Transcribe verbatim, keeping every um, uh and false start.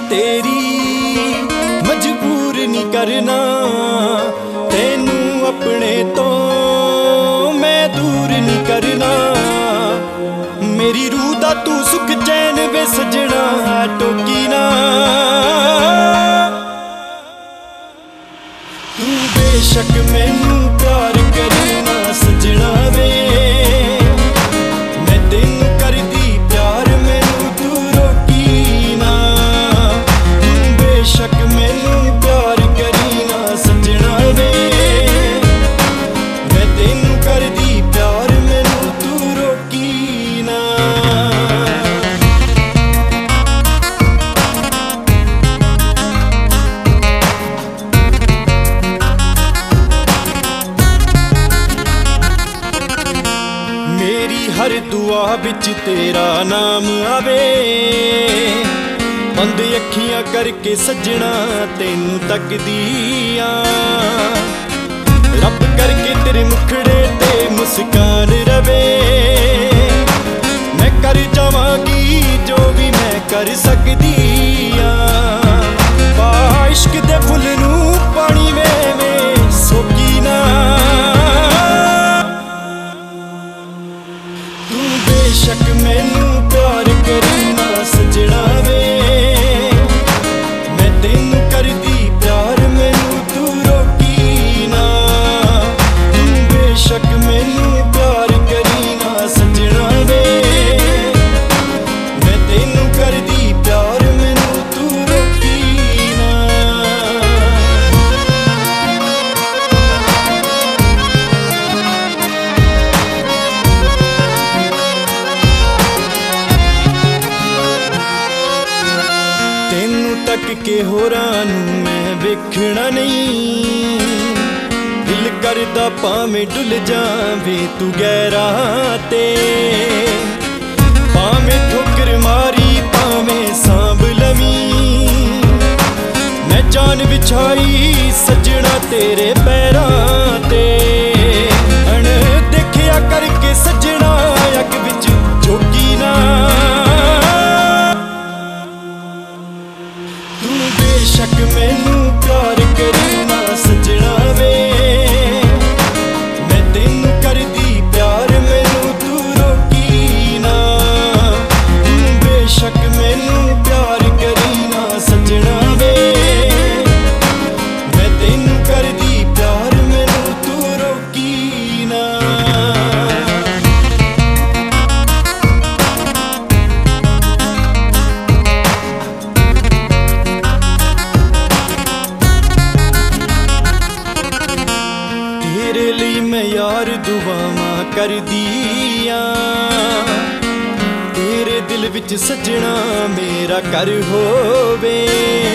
तेरी मजबूर नहीं करना, तेनू अपने तो मैं दूर नहीं करना। मेरी रूह दा तू सुख चैन वे सजना टोकी ना। तू बेशक मैनू प्यार करना सजना वे, मैं तेनू करदी प्यार मैनू तू रोकी ना। तू बेशक मैनू प्यार करना सजना वे, मैं तेनू करदी प्यार मैनू तू रोकी ना। मेरी हर दुआ बिच तेरा नाम आवे, बंद अखियां करके सजना तेनू तकदियां। रब करके तेरे मुखड़े ते मुस्कान रवे, मैं कर जावांगी जो भी मैं कर सकदी आं। पा इश्क दे फुल नू पानी में में सोकी ना। तू बेशक मैनू प्यार करना सजना वे, मैं तेनू करदी प्यार मैनू तू रोकी ना। तू बेशक मैनू प्यार करना सजना वे, मैं तेनू करदी प्यार मैनू तू रोकी ना। तेनू तक के होरां नू मैं वेखना नहीं, दिल करदा भावें डुल जावे तू गैरां ते। भावें ठोकर मारी भावें सांभ लवीं, मैं जान बिछाई सजना तेरे पैरां ते। अण देखिया करके सजना अग विच झोंकी ना। तू बेशक मैनू प्यार करना सजना वे, मैं तेनू करदी प्यार मैनू तू रोकी ना। तू बेशक मैनू प्यार करना सजना वे, मैं तेनू करदी प्यार मैनू तू रोकी ना। तेरे लिए मैं यार दुआवां करदियां, तेरे दिल विच सजना मेरा घर होवे।